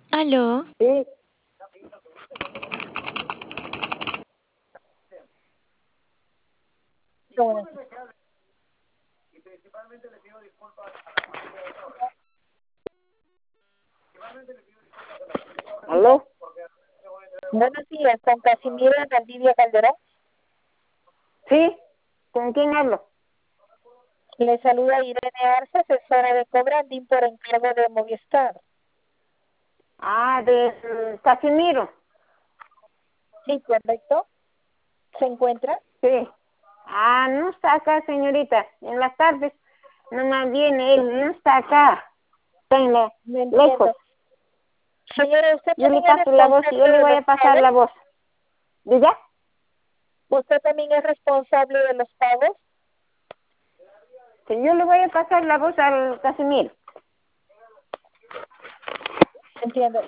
Aló, Sí, Bueno, ¿aló? buenos días, con Casimiro Valdivia Calderón. Sí, ¿con quién hablo? Le saluda Irene Arce, asesora de cobranding por encargo de Movistar. Ah, de Casimiro. Sí, correcto. ¿Se encuentra? Sí. Ah, no está acá, señorita. En las tardes nomás viene él, no está acá. Está No lejos. entiendo. Señora, ¿usted Yo le también es paso la voz, yo responsable le de voy los a pasar pagos? la voz. ¿Diga? ¿Usted también es responsable de los pagos? Que yo le voy a pasar la voz al Casimiro. Entiendo.